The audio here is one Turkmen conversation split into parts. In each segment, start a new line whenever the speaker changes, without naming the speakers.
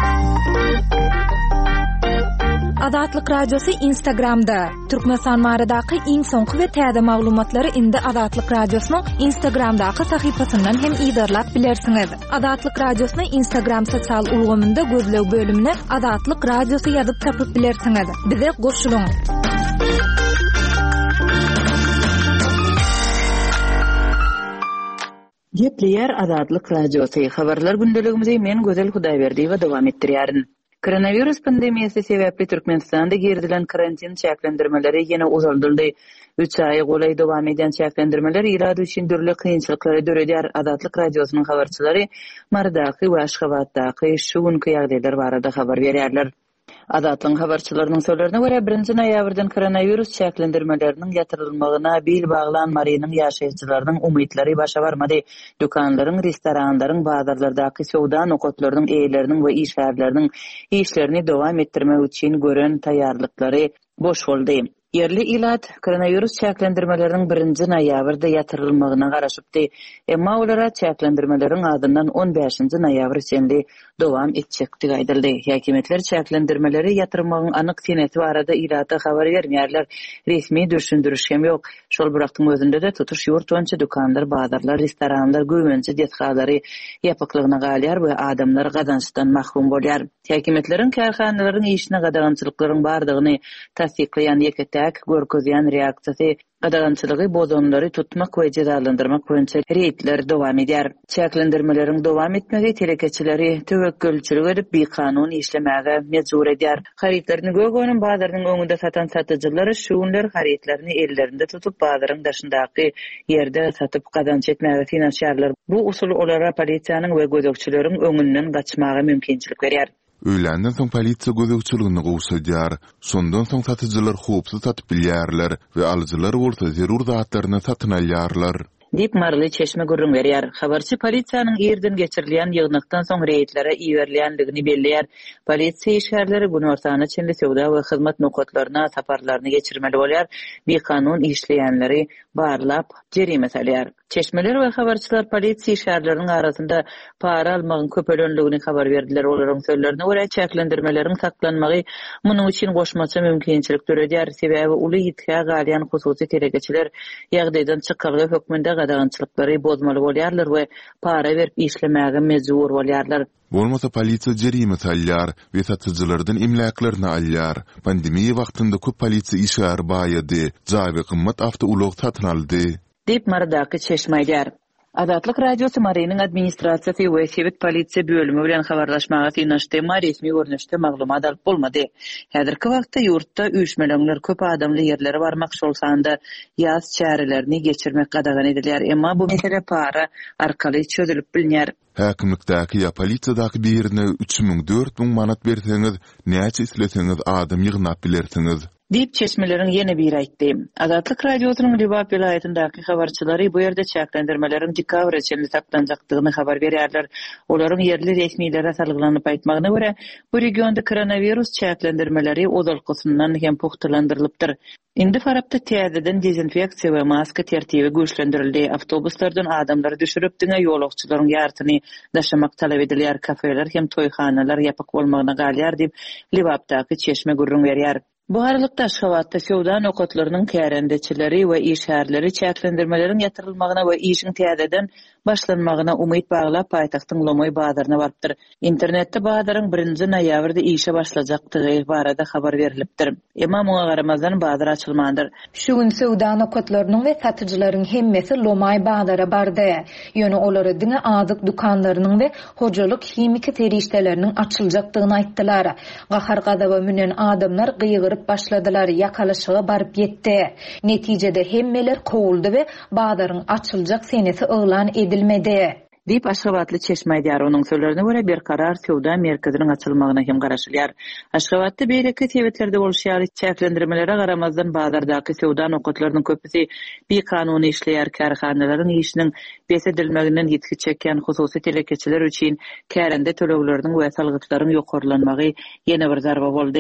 Adatlyk Radiosu Instagramda. Türkmenistan maradaky iň soňky we täze maglumatlary indi Adatlyk Radiosynyň Instagramdaky sahypasyndan hem ýa-da bilersiňiz. Adatlyk Radiosynyň Instagram sosial ulgamynda gözleg bölümine Adatlyk Radiosy ýazyp tapyp bilersiňiz. Bize goşulyň.
Gepleýär Adatlyk Radiosy habarlar gündeligimizi men Gözel Hudaýberdiýewa dowam etdirýärin. Koronavirus pandemiýasy sebäpli Türkmenistanda girdilen karantin çäklendirmeleri ýene uzaldyldy. 3 ay golay dowam eden çäklendirmeler irady üçin dürli kynçylyklara döredýär. Adatlyk Radiosynyň habarçylary Mardaky we Aşgabatdaky şu günkü ýagdaýlar barada habar berýärler. Adatlyň habarçylarynyň sözlerine görä 1-nji noýabrdan koronavirus çäklendirmeleriniň ýatyrylmagyna bil baglan marynyň ýaşaýjylarynyň umytlary başa barmady. Dukanlaryň, restoranlaryň, bazarlardaky sowda nokatlarynyň eýleriniň we işgärleriniň işlerini dowam etdirmek üçin gören taýýarlyklary boş boldy. Yerli ilat koronavirus çäklendirmeleriniň 1-nji noýabrda ýatyrylmagyna garaşypdy. Emma olara çäklendirmeleriň adyndan 15-nji noýabr içinde dowam etjekdi aýdyldy. Häkimetler çäklendirmeleri ýatyrmagyň anyk seneti barada ilata habar berýärler. Resmi düşündürüş hem ýok. Şol birakdyň özünde de tutuş ýurt boýunça dukanlar, bazarlar, restoranlar, göwmençi detxalary ýapyklygyna galýar we adamlar gazançdan mahrum bolýar. Häkimetleriň karhanalaryň işine gadagançylyklaryň bardygyny tasdiklaýan görkezýän reaksiýasy gadagançylygy bozonlary tutmak we jazalandyrmak boýunça reýtler dowam edýär. Çäklendirmeleriň dowam etmegi telekeçileri töwekkülçilik edip bir kanun işlemäge mejbur edýär. Haritlaryny gögönün bazarynyň öňünde satan satyjylar şu günler haritlaryny ellerinde tutup bazaryň daşyndaky ýerde satyp gazanç etmäge finansiýarlar. Bu usul olara polisiýanyň we gözekçileriň öňünden gaçmagy mümkinçilik berýär.
Öýländen soň polisiýa gözekçiligini gowşadýar. Sondan soň satyjylar hopsy satyp bilýärler we alyjylar bolsa zerur zatlaryny satyn alýarlar.
Dip Marly Çeşme gurrun berýär. Habarçy polisiýanyň ýerden geçirilýän ýygnykdan soň reýtlere iýerilýändigini belleýär. Polisiýa işgärleri gün ortany içinde sowda we hyzmat nokatlaryna saparlaryny geçirmeli bolýar. Bir kanun işleýänleri barlap jerime salýar. Çeşmeler we habarçylar polisiýa işgärleriniň arasynda para almagyň köpelenligini habar berdiler. Olaryň sözlerine görä çäklendirmeleriň saklanmagy munyň üçin goşmaça mümkinçilik töredýär. Sebäbi uly ýitkä galýan hususy telegeçiler ýagdaýdan çykargy hökmünde gadagançylyklary bozmaly bolýarlar we para berip işlemäge mejbur bolýarlar.
Bolmasa polisiýa jerime salýar we satyjylardan imlaklaryny alýar. Pandemiýa wagtynda köp polisiýa işgär baýady, jaby kymmat awtoulag satyn aldy. Dip
Mardaky Çeşmeýär. Adatlyk Radiosy Marynyň administrasiýasy we Sewet polisiýa bölümi bilen habarlaşmaga synaşdy, resmi görnüşde maglumat alyp bolmady. Häzirki wagtda ýurtda üýtmeler köp adamly ýerlere barmak şolsanda ýaz çärelerini geçirmek gadagan edilýär. Emma bu mesele para arkaly çözülüp bilinýär.
Häkimlikdäki ýa polisiýadaky birine 3000-4000 manat berseňiz, näçe isleseňiz adam ýygnap bilersiňiz.
Dip Çeşmelerin yeni bir aýtdy. Adatlyk Radiosynyň Libap vilayetindäki habarçylary bu ýerde çäklendirmeleriň dekabr içinde saklanjakdygyny habar berýärler. Olaryň yerli resmiýetlere salgylanyp aýtmagyna görä, bu regionda koronavirus çäklendirmeleri ozalkysyndan hem puhtalandyrylypdyr. Indi farapda täzeden dezinfeksiýa we maska tertibi güýçlendirildi. Awtobuslardan adamlary düşürip diňe ýolagçylaryň ýartyny daşamak talap edilýär. Kafeler hem toýhanalar ýapyk bolmagyna galýar diýip Libapdaky Çeşme gurrun berýär. Bu aralykda Aşgabatda sowda nokatlarynyň kärendeçileri we işgärleri çäklendirmeleriň ýatyrylmagyna we işiň täzeden başlanmagyna umyt baglap paýtagtyň Lomoy bazaryna barypdyr. Internetde bazaryň 1-nji noýabrda işe başlajakdygy barada habar berilipdir. Emma muňa garamazdan bazar açylmandyr.
Şu gün sowda nokatlarynyň we satyjylaryň hemmesi Lomoy bazara bardy. Ýöne olary diňe azyk dukanlarynyň we hojalyk himiki terişdeleriniň açyljakdygyny aýtdylar. Gahar gadaba münen adamlar gyýgyryp başladylar, ýakalaşyga baryp ýetdi. Netijede hemmeler kowuldy we bazaryň açyljak senesi elan edilmedi.
Dip Aşgabatly Çeşmeýär onuň sözlerine görä bir karar sowda merkeziniň açylmagyna hem garaşylýar. Aşgabatda beýleki tebetlerde bolşýar çäklendirmelere garamazdan bazardaky sowda nokatlarynyň köpüsi bir kanuny işleýär. Karhanalaryň işiniň besedilmeginden ýetki çeken hususy telekeçiler üçin kärende tölegleriniň we salgytlaryň ýokarlanmagy ýene bir zarba boldy.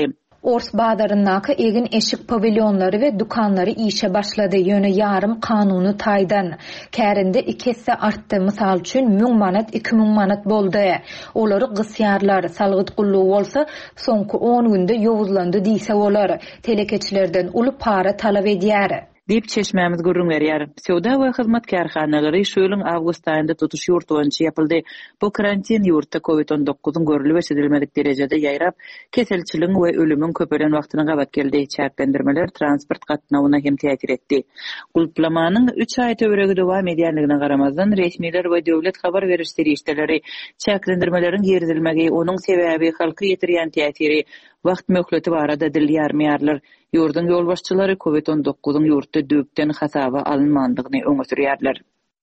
Ors badarındaki egin eşik pavilyonları ve dukanları işe başladı. Yönü yarım kanunu taydan. Kärinde 2 hisse arttı. Misal üçün 1000 manat 2000 manat boldu. Olary gysyarlar salgyt gullugy bolsa soňky 10 günde ýowuzlandy diýse bolar. Telekeçilerden uly para talap edýär.
Dip çeşmemiz gurrun verýär. Sowda we hyzmat karhanalary şu ýylyň awgust aýynda tutuş ýurt boýunça ýapyldy. Bu karantin ýurtda COVID-19 görülip edilmedik derejede ýaýrap, keselçiligiň we ölümüň köpelen wagtyna gabat geldi. Çäklendirmeler transport gatnawyna hem täsir etdi. Gulplamanyň 3 aý töweregi dowam edýänligine garamazdan resmiler we döwlet habar berişleri işleri çäklendirmelerin ýerdilmegi, onuň sebäbi halky ýetirýän täsiri wagt möhleti barada dilýärmeýärler. Ýurdun ýolbaşçylary COVID-19 ýurtda döpden hasaba alınmandygyny öňe sürýärler.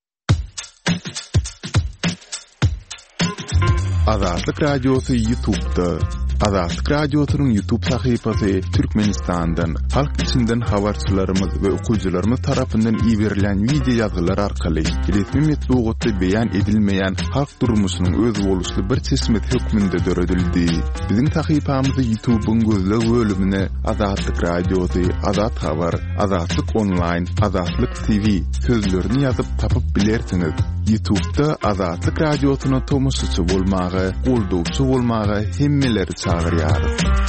Azatlyk radiosu YouTube'da. Azatlyk radiosynyň YouTube sahypasy Türkmenistandan, halk içinden habarçylarymyz we okuwçylarymyz tarapyndan ýiberilen video ýazgylar arkaly resmi metbuatda beýan edilmeýän halk durmuşynyň öz boluşly bir çeşmet hökmünde döredildi. Biziň sahypamyzy YouTube'un gözleg bölümine Azatlyk radiosu, Azat habar, Azatlyk online, Azatlyk TV sözlerini ýazyp tapyp bilersiňiz. YouTube'da Azatlyk radiosyna tomoşaçy bolmagy, goldowçy bolmagy hemmeleri çağırýar.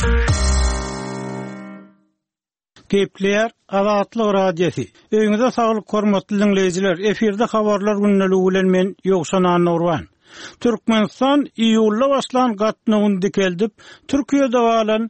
Gepler Azatlyk radiosu. Öňüňizde saglyk hormatly dinleýijiler, efirde habarlar günneligi bilen men Ýogşan Nurwan. Türkmenistan iýulda başlan gatnawyny dikeldip, Türkiýede balan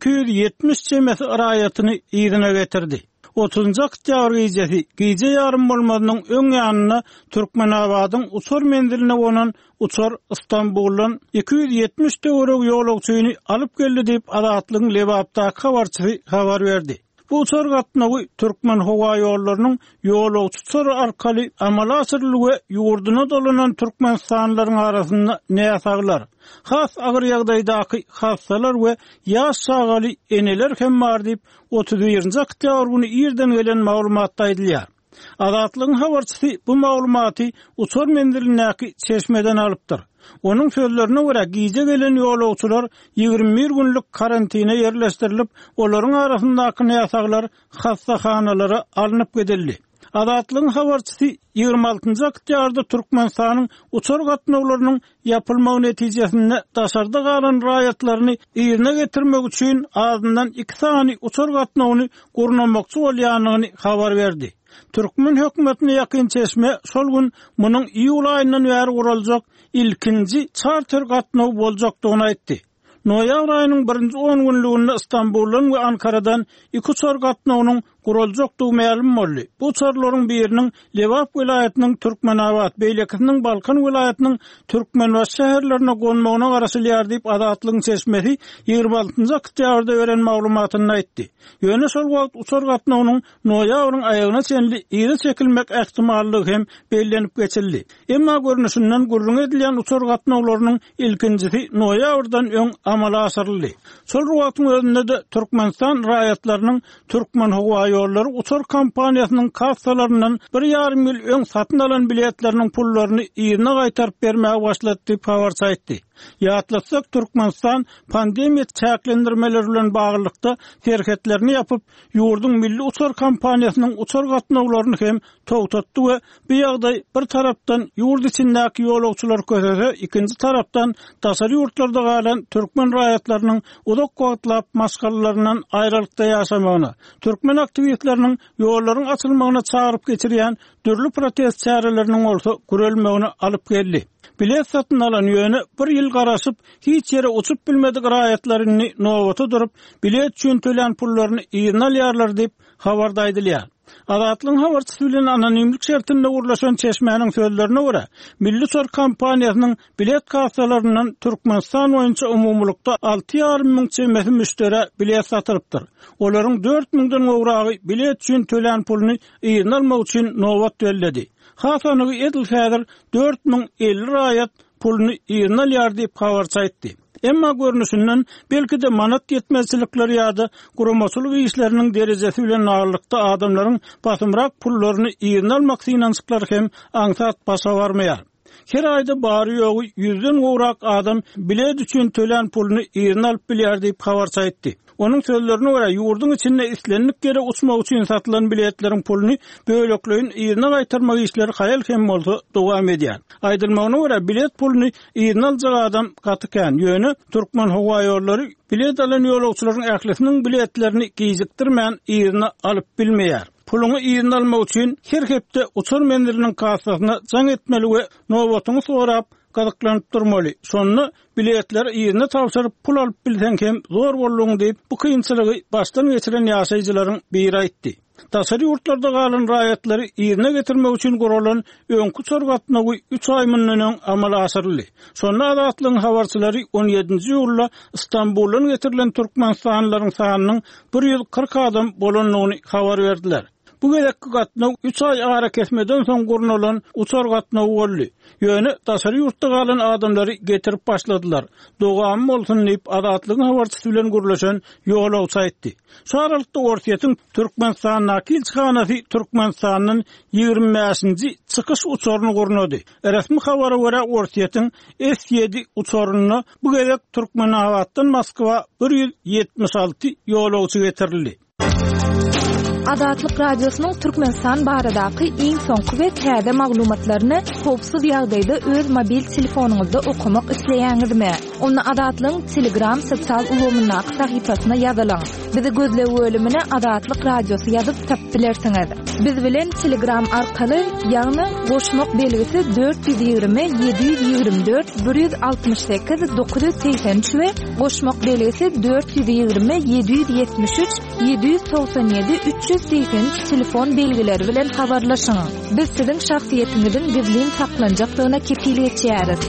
270 çemesi raýatyny ýerine getirdi. 30-njy oktýabr gecesi gece ýarym bolmadynyň öň ýanyna Türkmenabadyň uçur menziline gonan uçur Istanbuldan 270 töwerek ýolagçyny alyp geldi diýip Azatlygyň Lebapdaky habarçysy habar berdi. Bu uçur gatnawy Türkmen howa ýollarynyň ýolagçylary arkaly amala asyrlygy ýurduna dolanan Türkmenistanlaryň arasynda näsaglar. Has agyr ýagdaýdaky hassalar we ýaş şagaly eneler hem bar diýip 31-nji oktýabr güni ýerden gelen maglumatda aýdylýar. Azatlygyň habarçysy bu maglumaty uçur menzilinäki çeşmeden alypdyr. Onuň sözlerine görä gize gelen ýolagçylar 21 günlük karantina ýerleşdirilip, olaryň arasyndaky näsaglar hassahanalara alınıp gedildi. Azatlygyň habarçysy 26-njy oktýabrda Türkmenistanyň uçur gatnawlarynyň ýapylmagy netijesinde daşarda galan raýatlaryny ýerine getirmek üçin azyndan 2 sany uçur gatnawyny gurnamakçy bolýanyny habar berdi. Türkmen hökümetine ýakyn çeşme şol gün munyň iýul aýyndan bäri guraljak ilkinji charter gatnawy boljakdygyny aýtdy. Noýabr aýynyň 1-nji 10 günlüğinde Istanbuldan we Ankaradan 2 uçur gatnawynyň guruljakdygy ma'lum boldy. Bu uçurlaryň biriniň Lewap vilayatynyň Türkmenabad beýlekiniň Balkan vilayatynyň Türkmenbaş şäherlerine gonmagyna garaşylýar diýip Azatlygyň çeşmesi 26-njy oktýabrda beren maglumatyny aýtdy. Ýöne şol wagt uçur gatnawynyň noýabryň aýagyna çenli ýere çekilmek ähtimallygy hem bellenip geçildi. Emma görnüşinden gurrun edilýän uçur gatnawlarynyň ilkinjisi noýabrdan öň amala asyryldy. Şol wagtyň özünde de Türkmenistan raýatlarynyň Türkmen howa ýollary uçur kampaniýasynyň kassalaryndan 1,5 milyon satyn alan biletleriniň pullaryny ýerine gaýtaryp bermäge başlady diýip habarça aýtdy. Ýatlatsak Türkmenistan pandemiýa çäklendirmeleri bilen baglykda hereketlerini ýapyp, ýurdun milli uçur kampaniýasynyň uçur gatnawlaryny hem togtatdy we bu ýagdaý bir tarapdan ýurt içindäki ýolagçylar köşede, ikinji tarapdan daşary ýurtlarda galan Türkmen raýatlarynyň uzak wagtlap maşgallalaryndan aýrylykda ýaşamagyna, Türkmen aktivistleriniň ýollaryň açylmagyna çağıryp geçirýän dürli protest çäreleriniň bolsa görelmegini alyp geldi. Bilet satyn alan ýöne bir ýyl garaşyp, hiç ýere uçup bilmedik raýatlaryny nowata durup, bilet üçin tölen pullaryny ýerine alýarlar diýip habarda aýdylýar. Azatlygyň habarçysy bilen anonimlik şertinde urlaşan çeşmenin sözlerine görä, milli uçur kampaniýasynyň bilet kassalaryndan Türkmenistan boýunça umumlukda 6,5 ming çemesi müşteri bilet satyrypdyr. Olaryň 4.000-den gowragy bilet üçin tölen puluny ýerine almak üçin nowat belledi. Hasanygy edil häzir 4050 raýat puluny ýerine alýar diýip habarça aýtdy. Emma görnüşinden belki de manat yetmezçilikleri ýa-da guramaçylyk işleriniň derejesi bilen agyrlykda adamlaryň basymrak pullaryny ýerine almak synançyklary hem aňsat başa barmaýar. Her ayda bari yoğu 100'den uğrak adam bilet üçün tölen pulunu ýerine alıp bilýär diýip habar saýtdy. Onun sözlerine göre yurdun içinde islenlik gere uçmak için satılan biletlerin pulunu böylekleyin ýerine gaýtarmak işleri hayal hem bolsa dowam edýär. Aýdylmagyna göre bilet pulunu ýerine aljak adam gatykan ýöne Türkmen Hawa Ýollary bilet alan ýolagçylaryň ählisiniň biletlerini gijikdirmän ýerine alyp bilmeýär. Pulunu ýerine almak üçin her hepde uçur mendiriniň kassasyna jaň etmeli we nowatyny sorap gadyklanyp durmaly. Şonu biletler ýerine tapşyryp pul alyp bilsen hem zor bollugyny diýip bu kynçylygy başdan geçiren ýaşaýjylaryň biri aýtdy. Taşary ýurtlarda galan raýatlary ýerine getirmek üçin guralan öňkü sorgatnagy 3 ay mundan amala asyrly. Şonu adatlyň habarçylary 17-nji ýylda Istanbuldan getirilen Türkmenistanlylaryň sanynyň 140 adam bolanlygyny habar berdiler. Bu gerekli gatnaw 3 ay ara kesmeden soň gurnulan uçar gatnaw boldy. Ýöne taşary ýurtda galan adamlary getirip başladylar. Dogam bolsun diýip adatlygyň habarçysy bilen gurlaşan ýolagçy aýtdy. Şu aralykda Orsiýetyň Türkmenistan nakilçihanasy Türkmenistanyň 25-nji çykyş uçaryny gurnady. Resmi habara görä Orsiýetyň S7 uçaryny bu gerek Türkmenawatdan Moskwa 176 ýolagçy getirildi.
Adatlyk radiosynyň Türkmenistan baradaky iň soňky we täze maglumatlaryny howpsuz ýagdaýda öz mobil telefonuňyzda okumak isleýäňizmi? Onu Adatlyň Telegram sosial ulgamynyň sahypasyna ýazylaň. Bizi gözle bölümine Adatlyk radiosy ýazyp tap bilersiňiz. Biz bilen Telegram arkaly ýagny goşmak belgisi 420 724 168 983 we goşmak belgisi 420 773 797 380 telefon belgileri bilen habarlaşyň. Biz siziň şahsiýetiňizin gizlin saklanjaklygyna kefilet edýäris.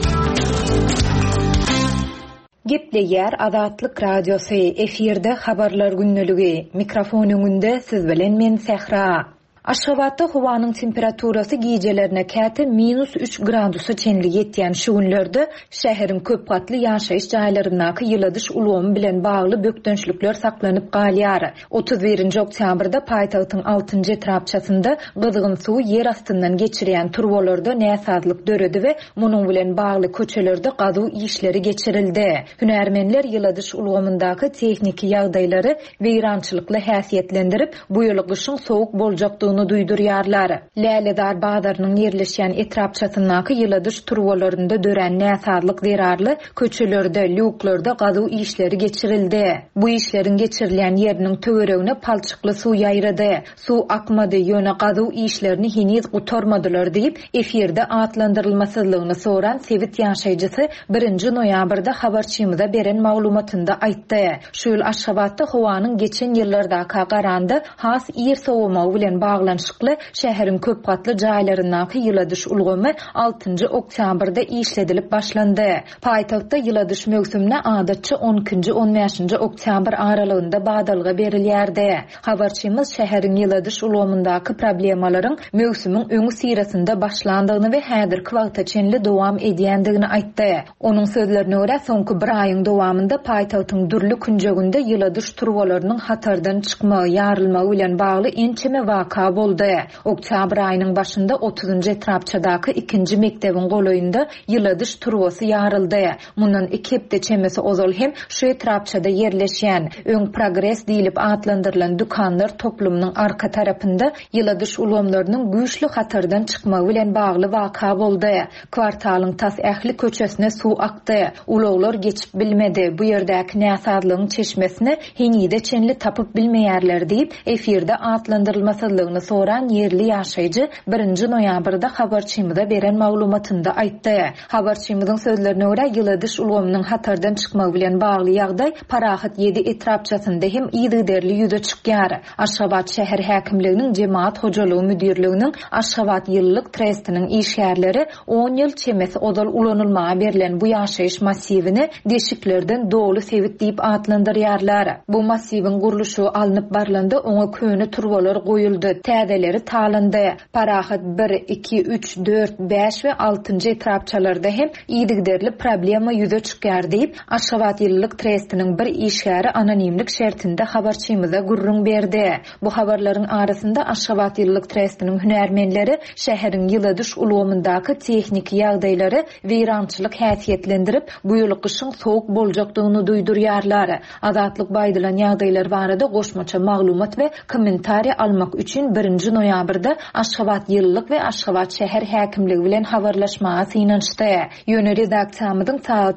Gepleýär Adatlyk radiosy efirde habarlar günneligi. Mikrofon öňünde siz bilen men Sehra. Aşgabatda howanyň temperaturasy gijelerine käte -3 gradusa çenli ýetýän şu günlerde şäheriň köp gatly ýaşaýyş jaýlaryndaky ýyladyş ulgamy bilen bagly bökdönçlükler saklanyp galýar. 31-nji oktýabrda paýtagtyň 6-njy etrapçasynda gyzgyn suw ýer astyndan geçirýän turbolarda näsazlyk döredi we munyň bilen bagly köçelerde gazuw işleri geçirildi. Hünärmenler ýyladyş ulgamyndaky tehnik ýagdaýlary weýrançylykly häsiýetlendirip bu ýyly gyşyň sowuk boljakdygyny duýdurýarlar. Läledar badarynyň ýerleşýän etrapçasyndaky ýyladyş turbolarynda dören näsazlyk zerarly köçelerde, luklarda gazuw işleri geçirildi. Bu işlerin geçirilen ýeriniň töweregine palçykly suw ýaýrady. Suw akmady, ýöne gazuw işlerini heniz gutarmadylar diýip efirde atlandyrylmasyzlygyny soran Sewit ýaşaýjysy 1-nji noýabrda habarçymyza beren maglumatynda aýtdy. Şu ýyl Aşgabatda howanyň geçen ýyllardaky garanda has ýer sowamagy bilen baglanşykly şäheriň köp gatly jaýlaryndaky ýyladyş ulgamy 6-njy oktýabrda işledilip başlandy. Paýtagtda ýyladyş mögsümine adatça 12-nji 15-nji oktýabr aralygynda badalga berilýärdi. Habarçymyz şäheriň ýyladyş ulgamyndaky problemalaryň mögsümiň öňü sirasynda başlandygyny we häzirki wagta çenli dowam edýändigini aýtdy. Onuň sözlerine görä soňky bir aýyň dowamynda paýtagtyň durly künjeginde ýyladyş turbolarynyň hatardan çykmagy, ýarylmagy bilen bagly ençeme waka boldy. Oktýabr aýynyň başynda 30-njy etrapçadaky 2-nji mekdebiň golaýynda ýyladyş turbosy ýaryldy. Mundan 2 hepde çemesi ozal hem şu etrapçada ýerleşýän Öň Progress diýilip atlandyrylan dukanlar toplumynyň arka tarapynda ýyladyş ulgamlarynyň güýçli hatardan çykmagy bilen bagly waka boldy. Kwartalyň tas ähli köçesine suw akdy. Ulaglar geçip bilmedi. Bu ýerdäki näsazlygyň çeşmesini henide çenli tapyp bilmeýärler diýip efirde atlandyrylmasyzlygyny soran yerli ýaşaýjy 1-nji noýabrda habarçymyza beren maglumatynda aýtdy. Habarçymyzyň sözlerine görä ýyladyş ulgamynyň hatardan çykmagy bilen bagly ýagdaý Parahat 7 etrapçasynda hem ýygyderli ýüze çykýar. Aşgabat şäher häkimliginiň Jemaat hojalygy müdirliginiň Aşgabat ýyllyk trestiniň işgärleri 10 ýyl çemesi ozal ulanylmaga berilen bu ýaşaýyş massivini deşiklerden dolu Sewit diýip atlandyrýarlar. Bu massiwiň guruluşy alınıp barlanda oňa köne turbolar goýuldy. kädeleri talandy. Parahat 1, 2, 3, 4, 5 we 6-njy etrapçalarda hem iýdigderli problema ýüze çykýar diýip Aşgabat ýyllyk trestiniň bir işgäri anonimlik şertinde habarçymyza gurrun berdi. Bu habarlaryň arasynda Aşgabat ýyllyk trestiniň hünärmenleri şäheriň ýyladyş ulgamyndaky tehnik ýagdaýlary weýrançylyk häsiýetlendirip, bu ýyl kışyň soğuk boljakdygyny duýdurýarlar. Azatlyk baýdylan ýagdaýlar barada goşmaça maglumat we kommentariýa almak üçin 1 noýabrda Aşgabat ýyllyk we Aşgabat şäher häkimligi bilen habarlaşmaga synançdy. Ýöne redaksiýamyzyň saat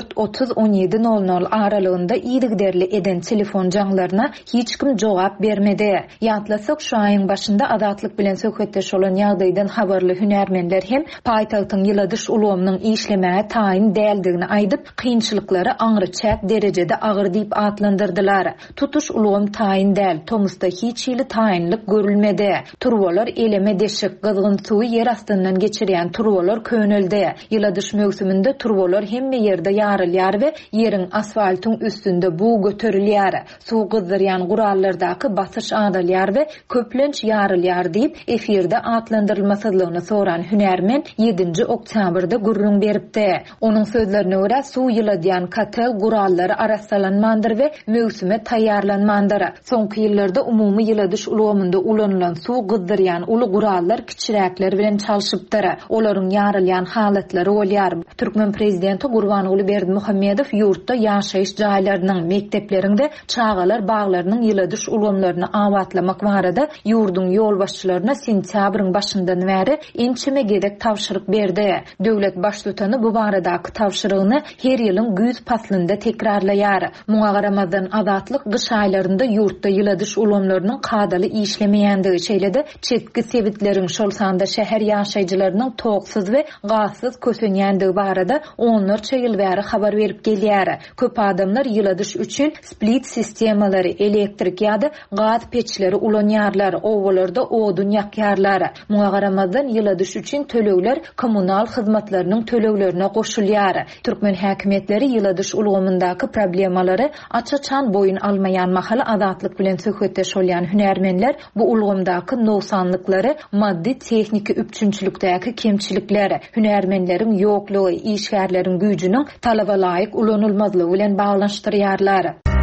14:30-17:00 aralygynda iýdigderli eden telefon jaňlaryna hiç kim jogap bermedi. Ýatlasak şu aýyň başynda Azatlyk bilen söhbetdeş bolan ýagdaýdan habarly hünärmenler hem paýtagtyň ýyladyş ulgamynyň işlemäge taýyn däldigini aýdyp, kynçylyklary aňryçak derejede agyr diýip atlandyrdylar. Tutuş ulgam taýyn däl, Tomusda hiç ýyly taýynlyk görülmedi. Turwalar eleme deşik, gızgın suwy yer astyndan geçirýän turwalar köneldi. Ýyladyş mögsüminde turwalar hemme ýerde ýarylýar we ýeriň asfaltyň üstünde bu göterilýär. Suw gyzdyrýan gurallardaky basyş adalýar we köplenç ýarylýar diýip efirde atlandyrylmasyzlygyny soran hünärmen 7 oktýabrda gurrun beripdi. Onuň sözlerine görä suw ýyladýan katel gurallary arasalanmandyr we mögsüme taýýarlanmandyr. Soňky ýyllarda umumy ýyladyş ulgamynda ulanylan suw gyzdyrýan uly gurallar kiçiräkler bilen çalşypdyr. Olaryň ýarylýan halatlary bolýar. Türkmen prezidenti Gurbanuly Berdimuhammedow ýurtda ýaşaýyş jaýlarynyň, mekdeplerinde çağalar baglarynyň ýyladyş ulgamlaryny awatlamak barada ýurdun ýolbaşçylaryna sentýabryň başyndan bäri ençeme gedek tawşyryk berdi. Döwlet başlutany bu baradaky tawşyrygyny her ýylyň güz paslynda tekrarlaýar. Muňa garamazdan Azatlyk gyş aýlarynda ýurtda ýyladyş ulgamlarynyň kadaly işlemeýändigi şeýlede çetki sebitleriň şol sanda şäher ýaşaýjylarynyň togsyz we gasyz kösenýändigi barada onlarça ýyl bäri habar berip gelýär. Köp adamlar ýyladyş üçin split sistemalary, elektrik ýa-da gaz peçleri ulanýarlar, owalarda odun ýakýarlar. Muňa garamazdan ýyladyş üçin tölegler kommunal hyzmatlarynyň töleglerine goşulýar. Türkmen häkimetleri ýyladyş ulgamyndaky problemalary açaçan boyun almaýan mahala Azatlyk bilen söhbetdeş bolýan hünärmenler bu ulgamdaky noksanlyklary, maddi texniki üpçünçülükdäki kemçilikleri, hünärmenleriň ýoklugy, işgärleriň güýjüniň talaba laýyk ulanylmazlygy bilen baglanşdyrýarlar.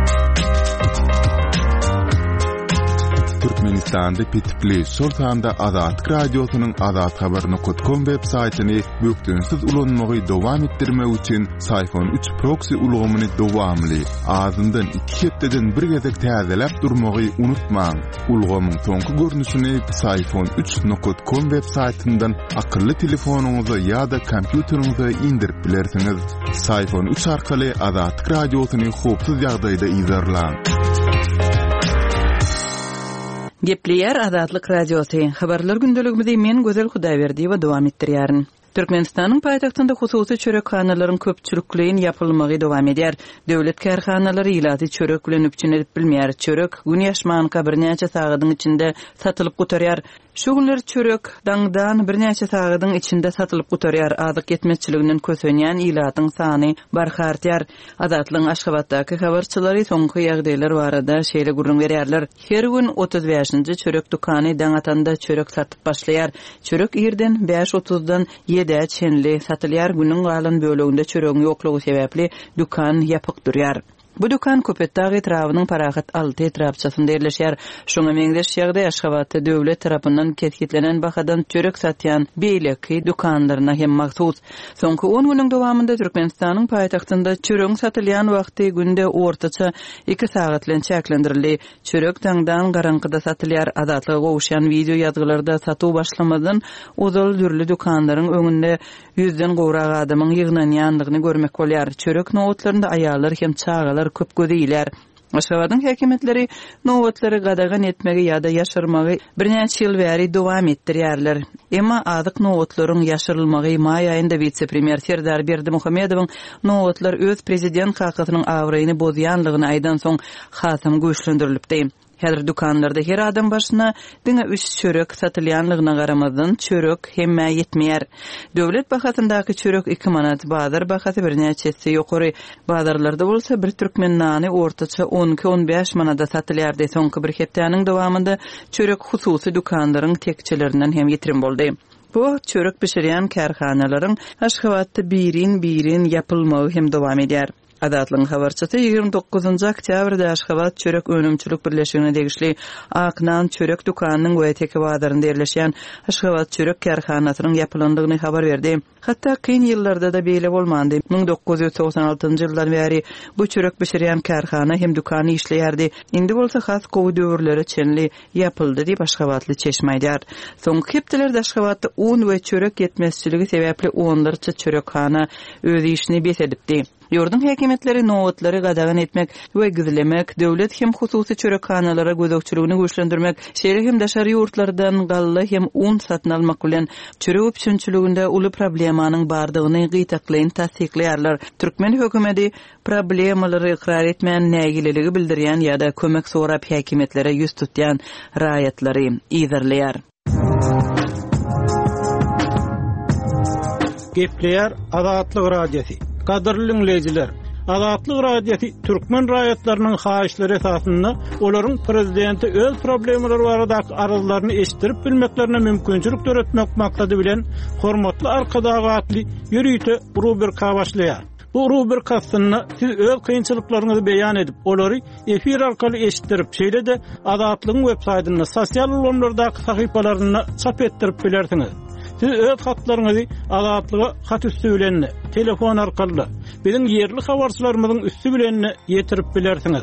Türkmenistan'da Pitpli sortanda Azatlyk radiosynyň Azat habaryny.com web saýtyny bökdünsiz ulanmagy dowam etdirmek üçin Sayfon 3 proxy ulgamyny dowamly azyndan 2 hepdeden bir gezek täzelep durmagy unutmaň. Ulgamyň soňky görnüşini sayfon3.com web saýtyndan akylly telefonuňyza ýa-da kompýuteriňize indirip bilersiňiz. Sayfon 3 arkaly Azatlyk radiosyny hopsuz ýagdaýda izlerläň.
Gepleýär Azatlyk radiosy. Habarlar gündeligimizde men Gözel Hudaýberdi we dowam etdirýärin. Türkmenistanyň paýtagtynda hususy çörek hanalaryň köpçülikligiň ýapylmagy dowam edýär. Döwlet kärhanalary ýylaty çörek bilen üpçün edip bilmeýär. Çörek gün ýaşmanka birnäçe sagadyň içinde satylyp gutarýar. Şu günler çörek daňdan birnäçe sagadyň içinde satylyp gutarýar. Azyk yetmezçiliginden kösenýän ýylatyň sany barhartýar. Azatlyň Aşgabatdaky habarçylary soňky ýagdaýlar barada şeýle gurrun berýärler. Her gün 35-nji çörek dukany daňatanda çörek satyp başlaýar. Çörek ýerden 5:30-dan 7 çenli satylýar. Günüň galan böleginde çöregiň ýoklugy sebäpli dukan ýapyk durýar. Bu dukan Köpetdağ etrawynyň Parahat 6 etrapçasynda ýerleşýär. Şoňa meňdeş ýagdaý Aşgabatda döwlet tarapyndan ketgitlenen bahadan çörek satýan beýleki dukanlaryna hem magsus. Soňky 10 güniň dowamında Türkmenistanyň paýtagtynda çörek satylýan wagty günde ortaça 2 sagatlen çäklendirildi. Çörek taňdan garankyda satylýar. Azatlyga gowuşan video ýazgylarda satuw başlamadan uzal dürli dukanlaryň öňünde 100den gowrak adamyň ýygnanýandygyny görmek bolýar. Çörek nowatlarynda aýallar hem çağalar köp gödüýler. Aşgabatyň häkimetleri nowatlary gadagan etmegi ýa-da ýaşyrmagy birnäçe ýyl bäri dowam etdirýärler. Emma azyk nowatlaryň ýaşyrylmagy maý aýynda witse-premier Serdar Berdimuhammedowyň nowatlar öz prezident hakatynyň awraýyny bozýanlygyny aýdan soň hasam güýçlendirilipdi. Häzir dukanlarda her adam başına diňe 3 çörek satylýanlygyna garamazdan çörek hemme ýetmeýär. Döwlet bahasyndaky çörek 2 manat, bazar bahasy birnäçesi ýokary. Bazarlarda bolsa bir türkmen nany ortaça 12-15 manada satylýar de soňky bir hepdeniň dowamında çörek hususy dukanlaryň tekçilerinden hem ýetirim boldy. Bu çörek pişirýän kärhanalaryň Aşgabatda birin ýapylmagy hem dowam edýär. Adatlyň habarçysy 29-njy oktýabrda Aşgabat çörek önümçilik birleşigine degişli Aknan çörek dukanynyň Göýteki bazarynda ýerleşýän Aşgabat çörek kärhanasynyň ýapylandygyny habar berdi. Hatda kyn ýyllarda da beýle bolmandy. 1996-njy ýyldan bäri bu çörek pişirýän kärhana hem dukany işleýärdi. Indi bolsa has gowy döwürlere çenli ýapyldy diýip Aşgabatly çeşmeýär. Soňky hepdelerde Aşgabatda un we çörek ýetmezçiligi sebäpli onlarça çörekhana öz işini besedipdi. Ýurdun häkimetleri nowatlary gadagan etmek we gizlemek, döwlet hem hususy çörekhanalara gözükçüligini güýçlendirmek, şeýle hem daşary ýurtlardan gally hem un satyn almak bilen çörek öpçünçiliginde uly problemanyň bardygyny gytaklaýyn tasdikleýärler. Türkmen hökümeti problemalary ikrar etmän nägileligi bildirýän ýa-da kömek sorap häkimetlere ýüz tutýan raýatlary ýerleýär.
Gepleýär Azatlyk radiosy. Kadrly dinleyijiler, Azatlyk radiosy türkmen raýatlarynyň haýyşlary esasynda olaryň prezidenti öz problemleri barada arazlaryny eşitdirip bilmeklerine mümkinçilik töretmek maksady bilen hormatly arkadaşly ýürüýte rubrika başlaýar. Bu rubrikasyny siz öz kynçylyklaryňyzy beýan edip, olary efir arkaly eşitdirip, şeýle-de Azatlygyň web saýtyna, sosial ulanlardaky sahypalaryna çap etdirip bilersiňiz. Siz öz hatlaryňyzy Azatlyga hat üstü bilen telefon arkaly biziň ýerli habarçylarymyzyň üstü bilen ýetirip bilersiňiz.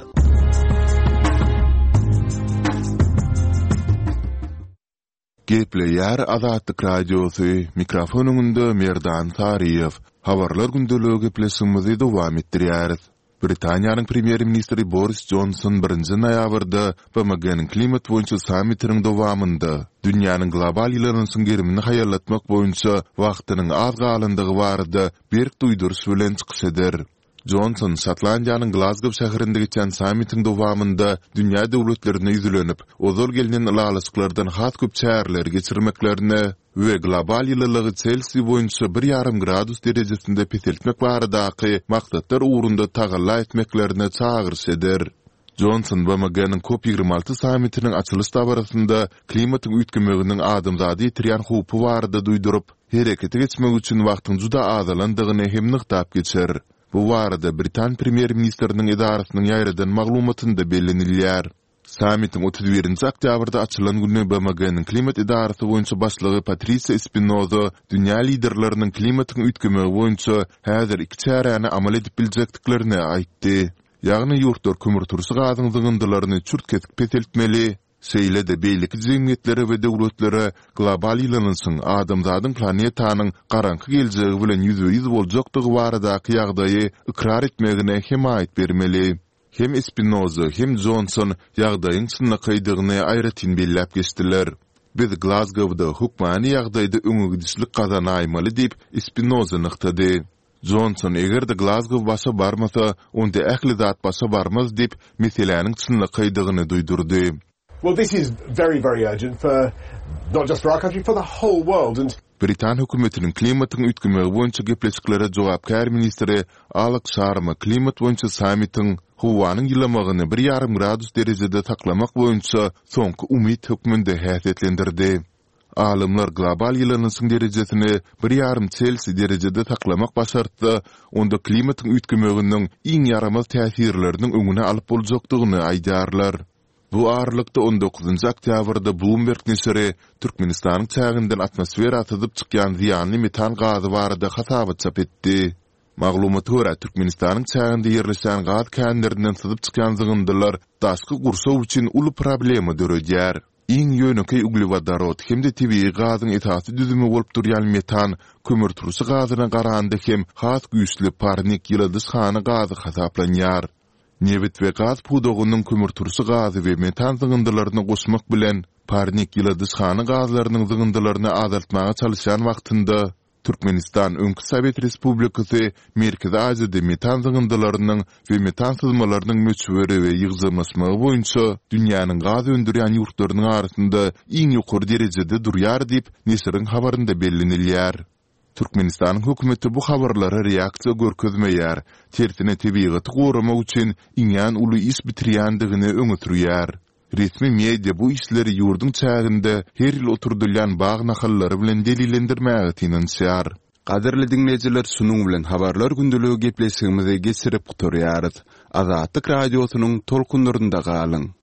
Gepleýär Azatlyk radiosy, mikrofonunda Merdan Sariýew. Habarlar gündeligi gepleşigimizi dowam etdirýäris. Britaniýanyň premier ministri Boris Johnson 1-nji noýabrda BMG'niň klimat boýunça sammitining dowamynda dünýäniň global ýylanmasyny gerimini haýallatmak boýunça wagtynyň az galandygy barada berk duýduruş bilen çykyş eder. Johnson, Şotlandiýanyň Glasgow şäherinde geçen sammitiň dowamynda dünýä döwletlerine ýüzlenip, ozal gelinen ýalysklardan hat köp çäherler geçirmeklerine we global ýyllygy Celsius boýunça 1,5 gradus derejesinde peseltmek baradaky maksatlar uğrunda tagalla etmeklerine çağırış eder. Johnson BMG'niň COP26 sammitiniň açylış dabarasynda klimatyň üýtgemeginiň adamzady ýetirýän hupy barada duýdurup, herekete geçmek üçin wagtyň juda azalandygyny hem nyktap geçer. Bu barada Britan premier ministriniň idarasynyň ýaýradan maglumatynda bellenilýär. Sammitin 31-nji oktýabrda açylan güni BMG'niň klimat idarasy boýunça başlygy Patricia Espinoza dünýä liderleriniň klimatyň üýtgemegi boýunça häzir 2 çäräni amal edip biljekdiklerini aýtdy. Ýagny ýurtlar kömür tursy gazynyň zygyndylaryny çürt kesip peseltmeli. Şeýle-de beýleki jemgyýetlere we döwletlere global ýylanmasyň adamzadyň planetanyň garanky geljegi bilen ýüzüýüz boljakdygy baradaky ýagdaýy ikrar etmegine hem aýt bermeli. Hem Espinoza hem Johnson ýagdaýyň çynlygydygyny aýratyn belläp geçdiler. Biz Glasgow'da hukmany ýagdaýda öňügidişlik gazanaýmaly diýip Espinoza nyktady. Johnson egerde Glasgow başa barmasa, onda ähli zat başa barmaz diýip meseleniň çynlygydygyny duýdurdy.
Well, this is very, very urgent for not just for our country, for the whole world. And
Britan hökümetiniň klimatyň üýtgemegi boýunça gepleşiklere jogapkär ministri Alex Sharma klimat boýunça sammitiň howanyň ýylamagyny 1,5 gradus derejede taklamak boýunça soňky umyt hökmünde häsiýetlendirdi. Alimler global ýylanmasyň derejesini 1,5 Celsius derejede taklamak başartdy, onda klimatyň üýtgemeginiň iň ýaramaz täsirleriniň öňüne alyp boljakdygyny aýdarlar. Bu ağırlıkta 19-njy oktýabrda Bloomberg nesiri Türkmenistanyň çäginden atmosfera atydyp çykýan ziýanly metan gazy barada hasabat çap etdi. Maglumata görä Türkmenistanyň çäginde ýerleşen gaz känlerinden syzyp çykýan zygyndylar daşky gursaw üçin uly problema döredýär. Iň ýöneki uglevodorod hemde tabii gazyň esasy düzümi bolup durýan metan kömür turşy gazyna garanda hem has güýçli parnik ýyldysxana gazy hasaplanýar. Newit we gaz pudogynyň kömür turşy gazy we metan zygyndylaryny goşmak bilen parnik ýyldysxana gazlarynyň zygyndylaryny azaltmaga çalışan wagtynda Türkmenistan Öňkü Sowet Respublikasy Merkezi Aziýada metan zyňyndylarynyň we metan sızmalarynyň möçberi we ýygzamaşmagy boýunça dünýäniň gaz öndürýän ýurtlarynyň arasynda iň ýokary derejede durýar diýip Nesiriň habarynda bellenilýär. Türkmenistanyň hökümeti bu habarlara reaksiýa görkezmeýär, tersine tebigaty goramak üçin iňän uly iş bitirýändigini öňe sürýär. Resmi media bu işleri yurdun çağında her yıl oturdulyan bağ nahalları bilen delilendirmäge tinanşýar. Gaderli dinleýijiler, şunuň bilen habarlar gündüligi gepleşigimize geçirip gutarýarys. Azatlyk radiosynyň tolkunlarynda galyň.